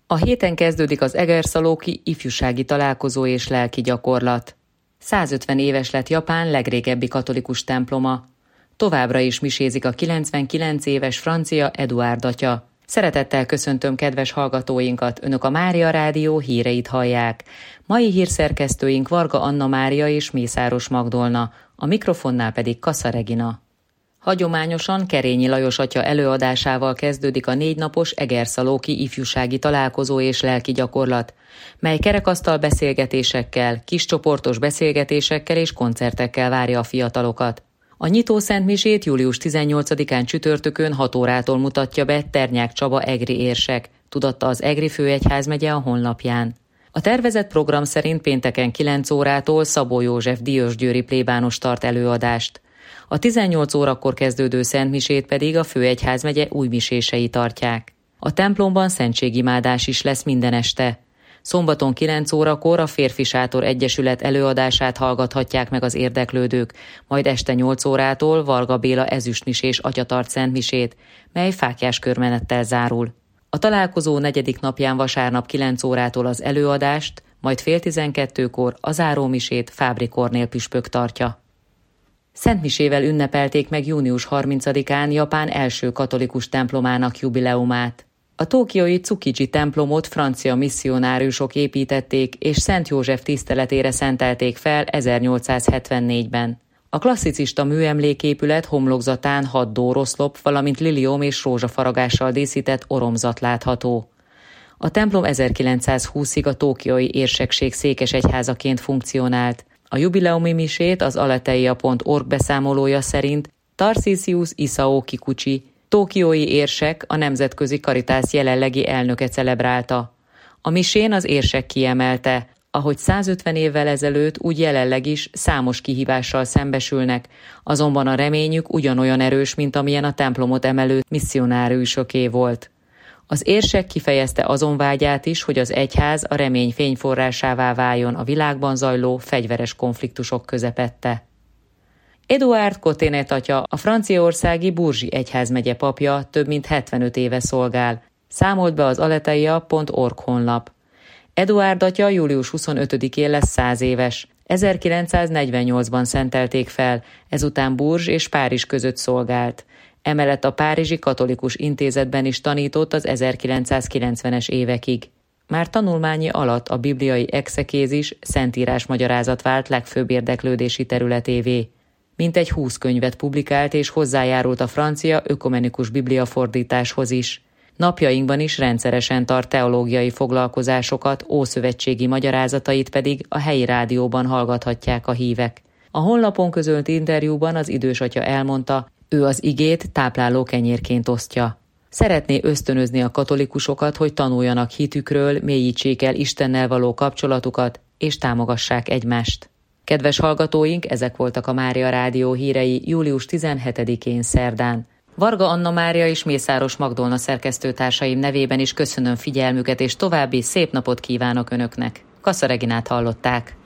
A héten kezdődik az egerszalóki ifjúsági találkozó és lelki gyakorlat. 150 éves lett Japán legrégebbi katolikus temploma. Továbbra is misézik a 99 éves francia Eduárd atya. Szeretettel köszöntöm kedves hallgatóinkat, Önök a Mária Rádió híreit hallják. Mai hírszerkesztőink Varga Anna Mária és Mészáros Magdolna, a mikrofonnál pedig Kassa Regina. Hagyományosan Kerényi Lajos atya előadásával kezdődik a 4 napos egerszalóki ifjúsági találkozó és lelki gyakorlat, mely kerekasztal beszélgetésekkel, kiscsoportos beszélgetésekkel és koncertekkel várja a fiatalokat. A nyitó szentmisét július 18-án csütörtökön 6 órától mutatja be Ternyák Csaba egri érsek, tudatta az Egri főegyházmegye a honlapján. A tervezett program szerint pénteken 9 órától Szabó József diósgyőri plébános tart előadást. A 18 órakor kezdődő szentmisét pedig a főegyházmegye újmisései tartják. A templomban szentségimádás is lesz minden este. Szombaton 9 órakor a Férfi Sátor Egyesület előadását hallgathatják meg az érdeklődők, majd este 8 órától Varga Béla ezüstmisés atya tart szentmisét, mely fáklyás körmenettel zárul. A találkozó 4. napján vasárnap 9 órától az előadást, majd fél 12-kor a zárómisét Fábri Kornél püspök tartja. Szentmisével ünnepelték meg június 30-án Japán első katolikus templomának jubileumát. A tokiói Tsukiji templomot francia misszionáriusok építették, és Szent József tiszteletére szentelték fel 1874-ben. A klasszicista műemléképület homlokzatán 6 dóroszlop, valamint liliom és rózsafaragással díszített oromzat látható. A templom 1920-ig a tokiói érsekség székesegyházaként funkcionált. A jubileumi misét az aletheia.org beszámolója szerint Tarcisius Isao Kikuchi, tokiói érsek, a Nemzetközi Caritas jelenlegi elnöke celebrálta. A misén az érsek kiemelte, ahogy 150 évvel ezelőtt, úgy jelenleg is számos kihívással szembesülnek, azonban a reményük ugyanolyan erős, mint amilyen a templomot emelő misszionáriusoké volt. Az érsek kifejezte azon vágyát is, hogy az egyház a remény fényforrásává váljon a világban zajló fegyveres konfliktusok közepette. Eduárd Coténet atya, a franciaországi Bourgi egyházmegye papja, több mint 75 éve szolgál, számolt be az aletheia.org honlap. Eduárd atya július 25-én lesz 100 éves. 1948-ban szentelték fel, ezután Bourges és Párizs között szolgált. Emellett a Párizsi Katolikus Intézetben is tanított az 1990-es évekig. Már tanulmányi alatt a bibliai exekézis, szentírás magyarázat vált legfőbb érdeklődési területévé. Mintegy 20 könyvet publikált és hozzájárult a francia ökumenikus bibliafordításhoz is. Napjainkban is rendszeresen tart teológiai foglalkozásokat, ószövetségi magyarázatait pedig a helyi rádióban hallgathatják a hívek. A honlapon közölt interjúban az idős atya elmondta, ő az igét tápláló kenyérként osztja. Szeretné ösztönözni a katolikusokat, hogy tanuljanak hitükről, mélyítsék el Istennel való kapcsolatukat, és támogassák egymást. Kedves hallgatóink, ezek voltak a Mária Rádió hírei július 17-én szerdán. Varga Anna Mária és Mészáros Magdolna szerkesztőtársaim nevében is köszönöm figyelmüket, és további szép napot kívánok Önöknek. Kassa Reginát hallották.